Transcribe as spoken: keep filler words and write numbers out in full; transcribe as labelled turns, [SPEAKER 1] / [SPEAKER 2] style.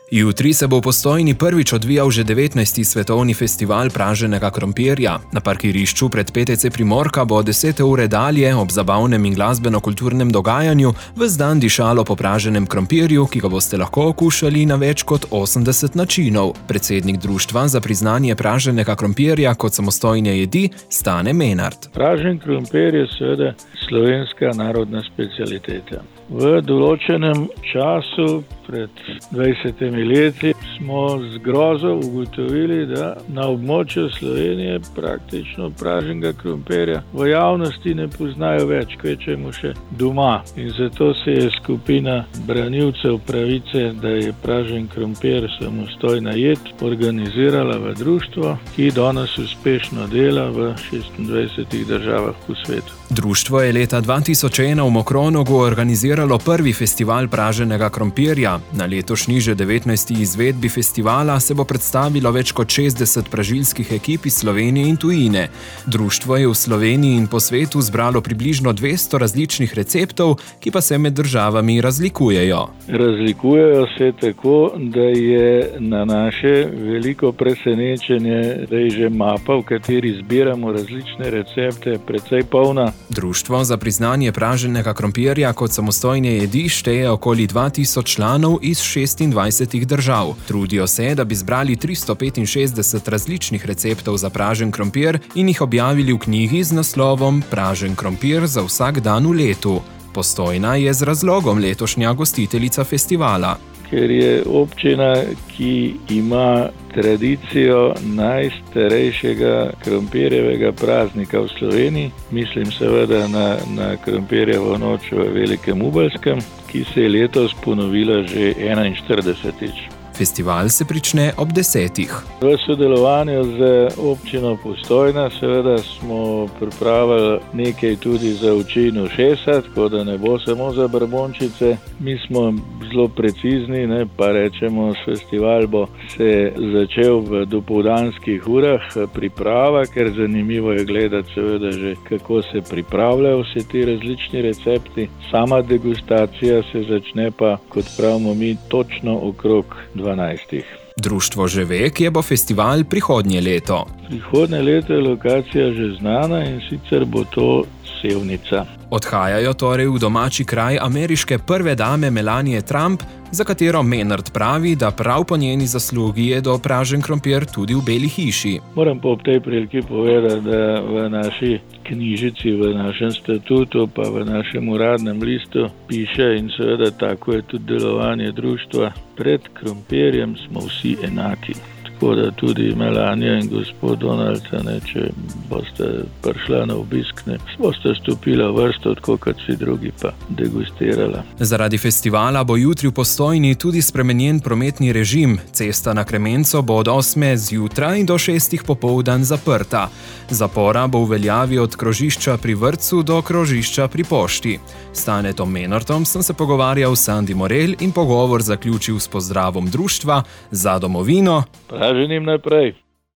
[SPEAKER 1] Jutri se bo v Postojni prvič odvijal že devetnajsti svetovni festival praženega krompirja. Na parkirišču pred P T C Primorka bo od desete ure dalje ob zabavnem in glasbeno-kulturnem dogajanju ves dan dišalo po praženem krompirju, ki ga boste lahko okušali na več kot osemdeset načinov. Predsednik Društva za priznanje praženega krompirja kot samostojne jedi Stane Menard.
[SPEAKER 2] Pražen krompir je seveda slovenska narodna specialiteta. V določenem času, pred dvajsetimi leti, smo z grozo ugotovili, da na območju Slovenije praktično praženega krompirja v javnosti ne poznajo več, kvečjemu še doma. In zato se je skupina branilcev pravice, da je pražen krompir samostojna jed, organizirala v društvo, ki danes uspešno dela v šestindvajsetih državah po svetu.
[SPEAKER 1] Društvo je leta dva tisoč ena v Mokronogu organiziralo prvi festival praženega krompirja. Na letošnji že devetnajsti izvedbi festivala se bo predstavilo več kot šestdeset pražilskih ekip iz Slovenije in tujine. Društvo je v Sloveniji in po svetu zbralo približno dvesto različnih receptov, ki pa se med državami razlikujejo.
[SPEAKER 2] Razlikujejo se tako, da je na naše veliko presenečenje, da je že mapa, v kateri zbiramo različne recepte, precej polna.
[SPEAKER 1] Društvo za priznanje praženega krompirja kot samostojne jedi šteje okoli dva tisoč članov iz šestindvajsetih držav. Trudijo se, da bi zbrali tristo petinšestdeset različnih receptov za pražen krompir in jih objavili v knjigi z naslovom Pražen krompir za vsak dan v letu. Postojna je z razlogom letošnja gostiteljica festivala.
[SPEAKER 2] Ker je občina, ki ima tradicijo najstarejšega krompirjevega praznika v Sloveniji, mislim seveda na, na krompirjevo noč v Velikem Ubalskem, ki se je letos ponovila že enainštiridesetič.
[SPEAKER 1] Festival se prične ob desetih.
[SPEAKER 2] V sodelovanju z občino Postojna seveda smo pripravili nekaj tudi za oči in ušesa, tako da ne bo samo za brbončice. Mi smo zelo precizni, ne, pa rečemo, festival bo se začel v dopoldanskih urah priprava, ker zanimivo je gledati seveda že, kako se pripravljajo vse ti različni recepti. Sama degustacija se začne pa, kot pravimo mi, točno okrog dvanajstih.
[SPEAKER 1] Društvo že ve, kje bo festival prihodnje leto.
[SPEAKER 2] Prihodnje leto je lokacija že znana in sicer bo to Sevnica.
[SPEAKER 1] Odhajajo torej v domači kraj ameriške prve dame Melanie Trump, za katero Menard pravi, da prav po njeni zaslugi jedo pražen krompir tudi v Beli hiši.
[SPEAKER 2] Moram pa ob tej priliki povedati, da v naši knjižici, v našem statutu pa v našem uradnem listu piše in seveda tako je tudi delovanje društva. Pred krompirjem smo vsi enaki. Tako da tudi Melania in gospod Donald, ne, če boste prišla na obisk, ne, boste stopila v vrsto, tako kot vsi drugi pa degustirala.
[SPEAKER 1] Zaradi festivala bo jutri v Postojni tudi spremenjen prometni režim. Cesta na Kremenco bo od osme zjutraj do šestih popoldan zaprta. Zapora bo v veljavi od krožišča pri vrtcu do krožišča pri pošti. S Stanetom Menardom sem se pogovarjal s Sandi Morel in pogovor zaključil s pozdravom društva za domovino.
[SPEAKER 2] Praženim naprej.